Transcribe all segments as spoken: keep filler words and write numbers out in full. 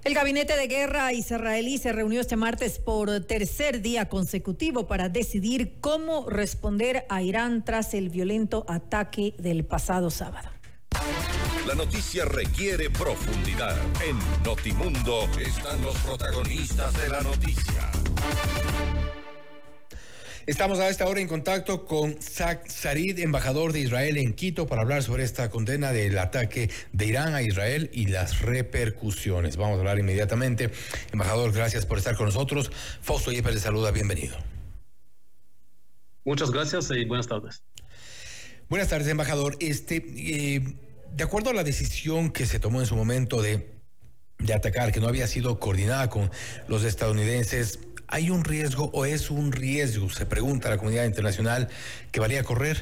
El gabinete de guerra israelí se reunió este martes por tercer día consecutivo para decidir cómo responder a Irán tras el violento ataque del pasado sábado. La noticia requiere profundidad. En Notimundo están los protagonistas de la noticia. Estamos a esta hora en contacto con Zach Sarid, embajador de Israel en Quito, para hablar sobre esta condena del ataque de Irán a Israel y las repercusiones. Vamos a hablar inmediatamente. Embajador, gracias por estar con nosotros. Fausto Yepes le saluda, bienvenido. Muchas gracias y buenas tardes. Buenas tardes, embajador. Este, eh, de acuerdo a la decisión que se tomó en su momento de, de atacar, que no había sido coordinada con los estadounidenses, ¿hay un riesgo o es un riesgo, se pregunta la comunidad internacional, que valía correr?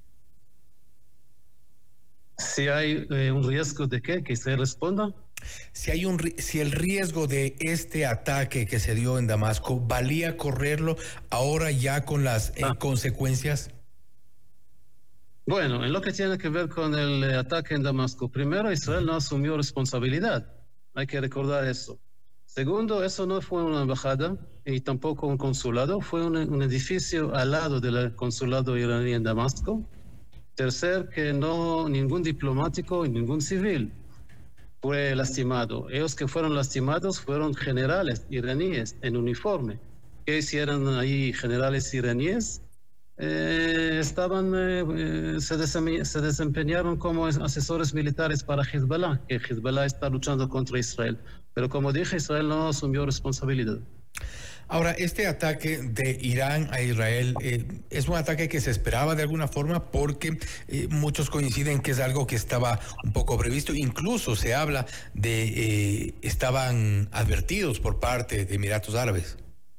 Si hay eh, un riesgo de qué, que se responda. Si hay un, si el riesgo de este ataque que se dio en Damasco valía correrlo ahora ya con las eh, ah. consecuencias. Bueno, en lo que tiene que ver con el eh, ataque en Damasco, primero Israel no asumió responsabilidad. Hay que recordar eso. Segundo, eso no fue una embajada y tampoco un consulado, fue un, un edificio al lado del consulado iraní en Damasco. Tercer, que no ningún diplomático y ningún civil fue lastimado. Ellos que fueron lastimados fueron generales iraníes en uniforme. ¿Qué hicieron ahí generales iraníes? Eh, estaban, eh, se, desem- se desempeñaron como asesores militares para Hezbollah, que Hezbollah está luchando contra Israel. Pero como dije, Israel no asumió responsabilidad. Ahora, este ataque de Irán a Israel eh, es un ataque que se esperaba de alguna forma porque eh, muchos coinciden que es algo que estaba un poco previsto. Incluso se habla de eh, estaban advertidos por parte de Emiratos Árabes.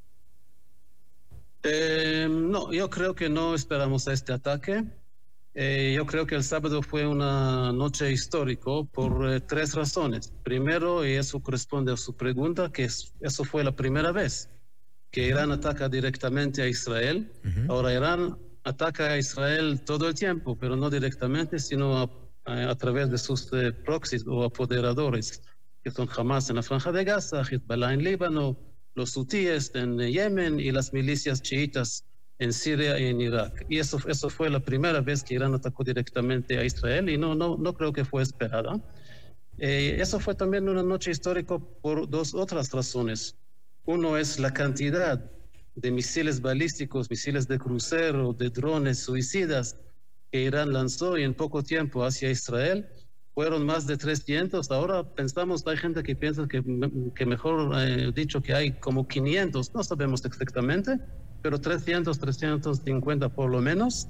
Eh, no, yo creo que no esperamos este ataque. Eh, yo creo que el sábado fue una noche histórica por eh, tres razones. Primero, y eso corresponde a su pregunta, que es, eso fue la primera vez que Irán ataca directamente a Israel. Uh-huh. Ahora Irán ataca a Israel todo el tiempo, pero no directamente, sino a, a, a través de sus eh, proxies o apoderadores, que son Hamas en la Franja de Gaza, Hezbollah en Líbano, los hutíes en Yemen y las milicias chiitas en Siria y en Irak. Y eso, eso fue la primera vez que Irán atacó directamente a Israel y no, no, no creo que fue esperada. Eh, eso fue también una noche histórica por dos otras razones. Uno es la cantidad de misiles balísticos, misiles de crucero, de drones suicidas que Irán lanzó y en poco tiempo hacia Israel. Fueron más de trescientos. Ahora pensamos, hay gente que piensa que, que mejor eh, dicho que hay como quinientos, no sabemos exactamente, pero trescientos, trescientos cincuenta por lo menos.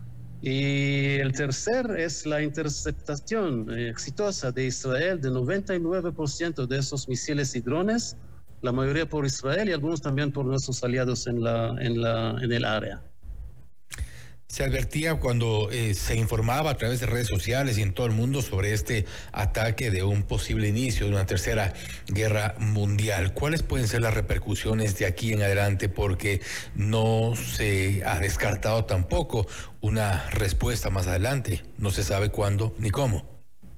Y el tercer es la interceptación eh, exitosa de Israel de noventa y nueve por ciento de esos misiles y drones, la mayoría por Israel y algunos también por nuestros aliados en, la, en, la, en el área. Se advertía cuando eh, se informaba a través de redes sociales y en todo el mundo sobre este ataque de un posible inicio de una tercera guerra mundial. ¿Cuáles pueden ser las repercusiones de aquí en adelante? Porque no se ha descartado tampoco una respuesta más adelante. No se sabe cuándo ni cómo.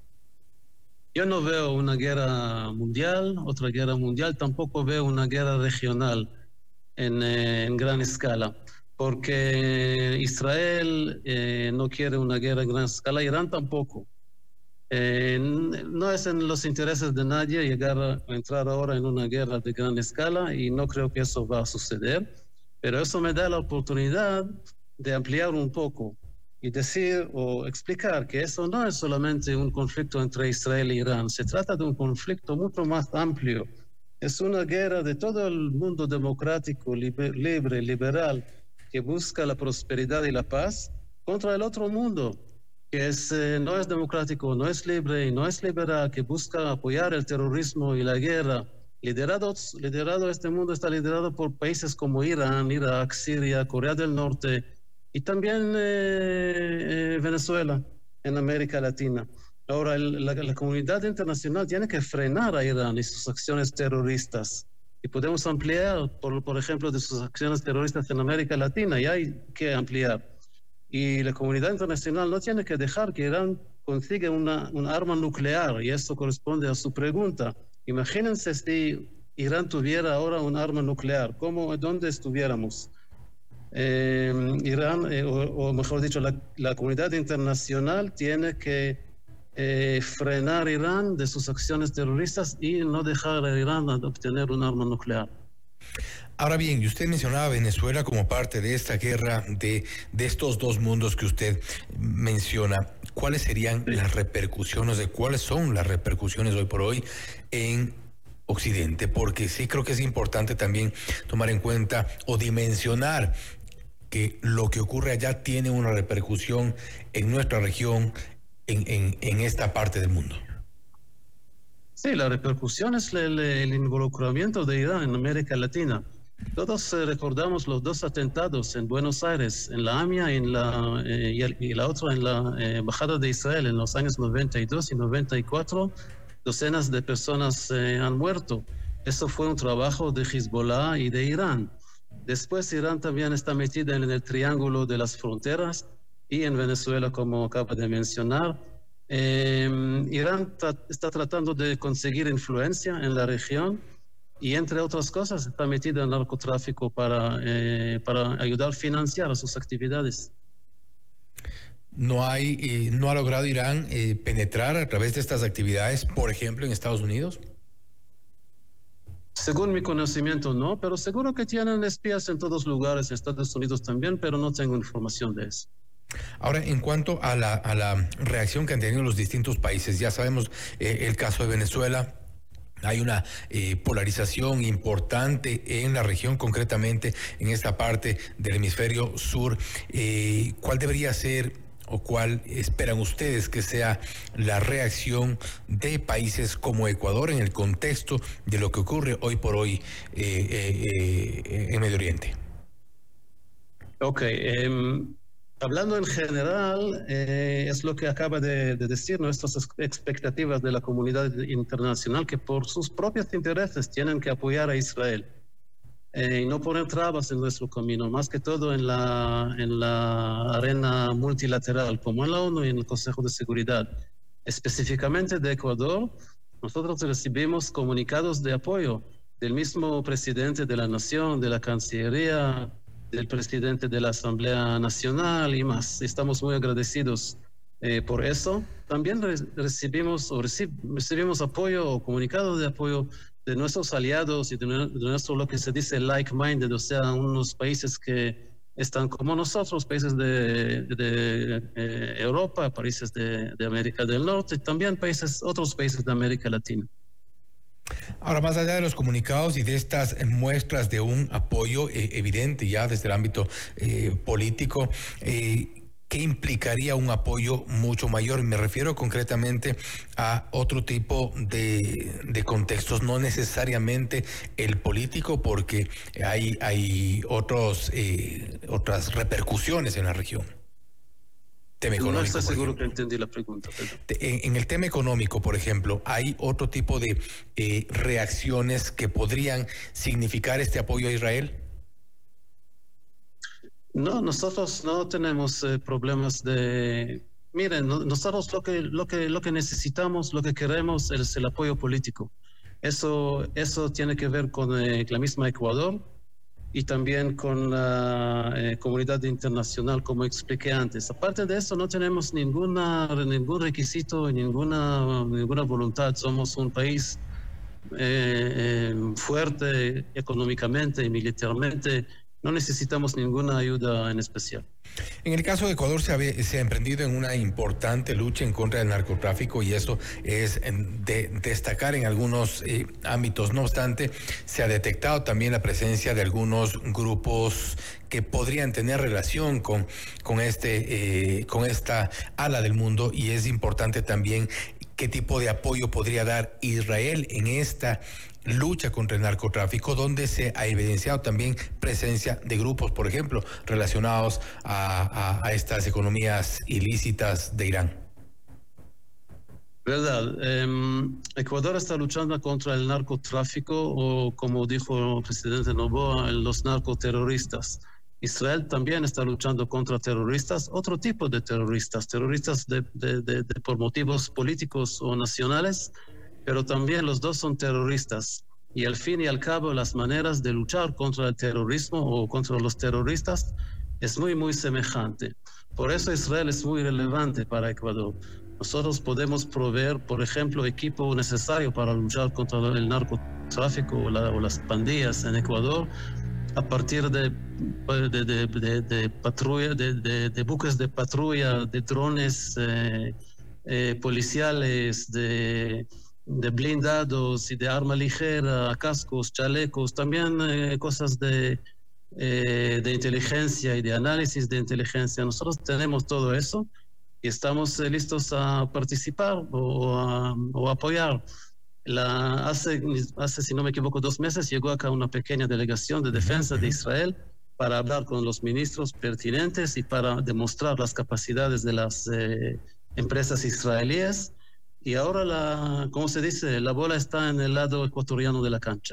Yo no veo una guerra mundial, otra guerra mundial, tampoco veo una guerra regional en, eh, en gran escala. Porque Israel eh, no quiere una guerra en gran escala, Irán tampoco. Eh, no es en los intereses de nadie llegar a entrar ahora en una guerra de gran escala y no creo que eso va a suceder, pero eso me da la oportunidad de ampliar un poco y decir o explicar que eso no es solamente un conflicto entre Israel e Irán, se trata de un conflicto mucho más amplio. Es una guerra de todo el mundo democrático, liber, libre, liberal, que busca la prosperidad y la paz contra el otro mundo, que es, eh, no es democrático, no es libre y no es liberal, que busca apoyar el terrorismo y la guerra. Liderado, liderado este mundo está liderado por países como Irán, Irak, Siria, Corea del Norte y también eh, eh, Venezuela en América Latina. Ahora, el, la, la comunidad internacional tiene que frenar a Irán y sus acciones terroristas. Y podemos ampliar, por, por ejemplo, de sus acciones terroristas en América Latina, y hay que ampliar. Y la comunidad internacional no tiene que dejar que Irán consiga una, una arma nuclear, y eso corresponde a su pregunta. Imagínense si Irán tuviera ahora un arma nuclear, ¿cómo, dónde estuviéramos? Eh, Irán, eh, o, o mejor dicho, la, la comunidad internacional tiene que eh, frenar a Irán de sus acciones terroristas y no dejar a Irán obtener un arma nuclear. Ahora bien, y usted mencionaba Venezuela como parte de esta guerra, de, de estos dos mundos que usted menciona. ¿Cuáles serían sí. las repercusiones, de cuáles son las repercusiones hoy por hoy en Occidente? Porque sí creo que es importante también tomar en cuenta o dimensionar que lo que ocurre allá tiene una repercusión en nuestra región, en, en, en esta parte del mundo. Sí, la repercusión es el, el involucramiento de Irán en América Latina. Todos eh, recordamos los dos atentados en Buenos Aires, en la AMIA y, en la, eh, y, el, y la otra en la eh, Embajada de Israel en los años noventa y dos y noventa y cuatro. Docenas de personas eh, han muerto. Eso fue un trabajo de Hezbollah y de Irán. Después Irán también está metida en el triángulo de las fronteras y en Venezuela, como acaba de mencionar. Eh, Irán tra está tratando de conseguir influencia en la región y, entre otras cosas, está metida en narcotráfico para, eh, para ayudar a financiar sus actividades. ¿No, hay, eh, ¿No ha logrado Irán eh, penetrar a través de estas actividades, por ejemplo, en Estados Unidos? Según mi conocimiento, no, pero seguro que tienen espías en todos lugares, Estados Unidos también, pero no tengo información de eso. Ahora, en cuanto a la, a la reacción que han tenido los distintos países, ya sabemos eh, el caso de Venezuela. Hay una eh, polarización importante en la región, concretamente en esta parte del hemisferio sur. Eh, ¿Cuál debería ser o cuál esperan ustedes que sea la reacción de países como Ecuador en el contexto de lo que ocurre hoy por hoy eh, eh, eh, en Medio Oriente? Ok. Um... Hablando en general, eh, es lo que acaba de, de decir nuestras expectativas de la comunidad internacional, que por sus propios intereses tienen que apoyar a Israel eh, y no poner trabas en nuestro camino, más que todo en la, en la arena multilateral, como en la ONU y en el Consejo de Seguridad. Específicamente de Ecuador, nosotros recibimos comunicados de apoyo del mismo presidente de la Nación, de la Cancillería, del presidente de la Asamblea Nacional y más. Estamos muy agradecidos eh, por eso. También re recibimos, o reci recibimos apoyo o comunicado de apoyo de nuestros aliados y de, de nuestro, lo que se dice like-minded, o sea, unos países que están como nosotros, países de, de, de eh, Europa, países de, de América del Norte, y también países, otros países de América Latina. Ahora, más allá de los comunicados y de estas muestras de un apoyo eh, evidente ya desde el ámbito eh, político, eh, ¿qué implicaría un apoyo mucho mayor? Me refiero concretamente a otro tipo de, de contextos, no necesariamente el político, porque hay, hay otros, eh, otras repercusiones en la región. Tema económico, no estoy seguro que entendí la pregunta. En, en el tema económico, por ejemplo, ¿hay otro tipo de eh, reacciones que podrían significar este apoyo a Israel? No, nosotros no tenemos eh, problemas de... Miren, no, nosotros lo que, lo, que, lo que necesitamos, lo que queremos es el apoyo político. Eso, eso tiene que ver con eh, la misma Ecuador y también con la eh, comunidad internacional, como expliqué antes. Aparte de eso, no tenemos ninguna, ningún requisito, ninguna, ninguna voluntad. Somos un país eh, eh, fuerte económicamente y militarmente. No necesitamos ninguna ayuda en especial. En el caso de Ecuador se ha, se ha emprendido en una importante lucha en contra del narcotráfico y eso es de destacar en algunos eh, ámbitos. No obstante, se ha detectado también la presencia de algunos grupos que podrían tener relación con, con, este, eh, con esta ala del mundo, y es importante también qué tipo de apoyo podría dar Israel en esta lucha contra el narcotráfico, donde se ha evidenciado también presencia de grupos, por ejemplo, relacionados a, a, a estas economías ilícitas de Irán. Verdad. Eh, Ecuador está luchando contra el narcotráfico, o como dijo el presidente Noboa, los narcoterroristas. Israel también está luchando contra terroristas, otro tipo de terroristas, terroristas de, de, de, de por motivos políticos o nacionales, pero también los dos son terroristas. Y al fin y al cabo, las maneras de luchar contra el terrorismo o contra los terroristas es muy, muy semejante. Por eso Israel es muy relevante para Ecuador. Nosotros podemos proveer, por ejemplo, equipo necesario para luchar contra el narcotráfico o, la, o las pandillas en Ecuador a partir de, de, de, de, de, patrulla, de, de, de buques de patrulla, de drones eh, eh, policiales, de... de blindados y de arma ligera, cascos, chalecos, también eh, cosas de, eh, de inteligencia y de análisis de inteligencia. Nosotros tenemos todo eso y estamos eh, listos a participar o a, o a apoyar. La, hace, hace, si no me equivoco, dos meses llegó acá una pequeña delegación de defensa de Israel para hablar con los ministros pertinentes y para demostrar las capacidades de las eh, empresas israelíes. Y ahora, la, ¿cómo se dice? La bola está en el lado ecuatoriano de la cancha.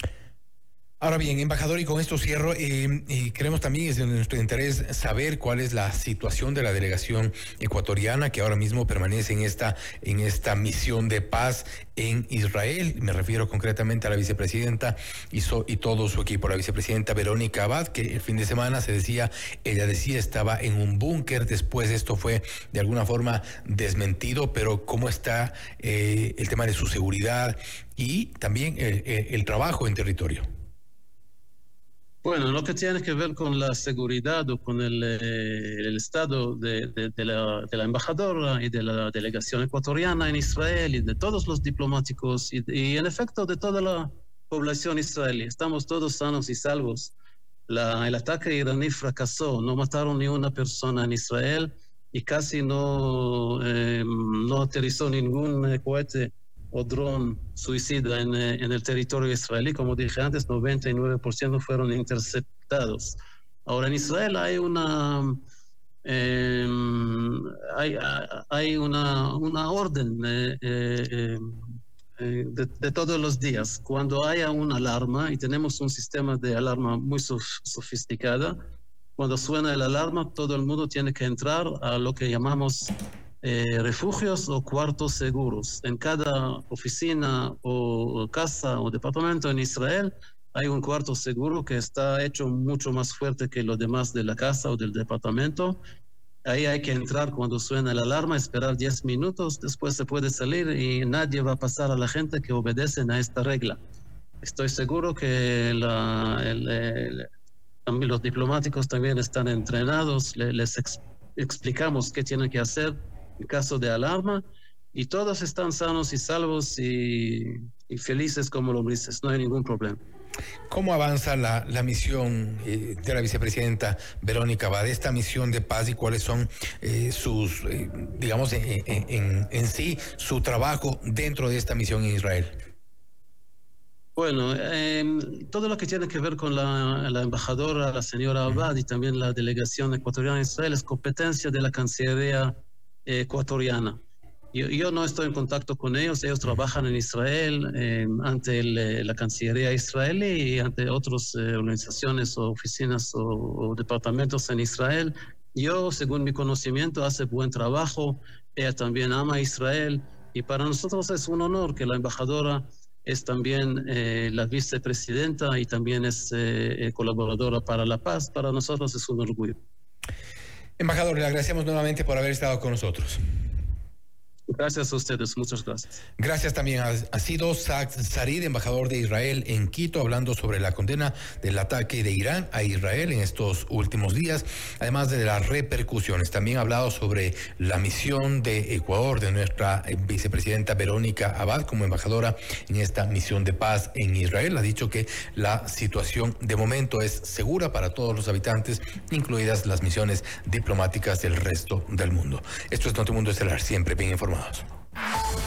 Ahora bien, embajador, y con esto cierro, eh, y queremos también, es de nuestro interés, saber cuál es la situación de la delegación ecuatoriana que ahora mismo permanece en esta, en esta misión de paz en Israel. Me refiero concretamente a la vicepresidenta y, so, y todo su equipo. La vicepresidenta Verónica Abad, que el fin de semana se decía, ella decía estaba en un búnker, después esto fue de alguna forma desmentido, pero ¿cómo está eh, el tema de su seguridad y también el, el, el trabajo en territorio? Bueno, lo que tiene que ver con la seguridad o con el, eh, el estado de, de, de, la, de la embajadora y de la delegación ecuatoriana en Israel y de todos los diplomáticos y, y en efecto de toda la población israelí. Estamos todos sanos y salvos. La, el ataque iraní fracasó, no mataron ni una persona en Israel y casi no, eh, no aterrizó ningún eh, cohete o dron suicida en, en el territorio israelí. Como dije antes, noventa y nueve por ciento fueron interceptados. Ahora, en Israel hay una, eh, hay, hay una, una orden eh, eh, eh, de, de todos los días. Cuando haya una alarma, y tenemos un sistema de alarma muy sof sofisticado, cuando suena la alarma, todo el mundo tiene que entrar a lo que llamamos Eh, refugios o cuartos seguros. En cada oficina o casa o departamento en Israel hay un cuarto seguro que está hecho mucho más fuerte que lo demás de la casa o del departamento. Ahí hay que entrar cuando suena la alarma, esperar diez minutos, después se puede salir y nadie va a pasar a la gente que obedecen a esta regla. Estoy seguro que la, el, el, también los diplomáticos también están entrenados, les, les ex, explicamos qué tienen que hacer en caso de alarma, y todos están sanos y salvos y, y felices como lombrices, no hay ningún problema. ¿Cómo avanza la, la misión eh, de la vicepresidenta Verónica Abad, esta misión de paz, y cuáles son eh, sus, eh, digamos, en, en, en sí, su trabajo dentro de esta misión en Israel? Bueno, eh, todo lo que tiene que ver con la, la embajadora, la señora Abad, y también la delegación ecuatoriana en Israel es competencia de la Cancillería ecuatoriana. Yo, yo no estoy en contacto con ellos, ellos trabajan en Israel eh, ante el, la Cancillería israelí y ante otras eh, organizaciones o oficinas o, o departamentos en Israel. Yo, según mi conocimiento, hace buen trabajo, ella también ama a Israel y para nosotros es un honor que la embajadora es también eh, la vicepresidenta y también es eh, colaboradora para la paz. Para nosotros es un orgullo. Embajador, le agradecemos nuevamente por haber estado con nosotros. Gracias a ustedes, muchas gracias. Gracias también. Ha, ha sido Saad Sarid, embajador de Israel en Quito, hablando sobre la condena del ataque de Irán a Israel en estos últimos días, además de las repercusiones. También ha hablado sobre la misión de Ecuador, de nuestra vicepresidenta Verónica Abad como embajadora en esta misión de paz en Israel. Ha dicho que la situación de momento es segura para todos los habitantes, incluidas las misiones diplomáticas del resto del mundo. Esto es Notimundo Estelar, siempre bien informados.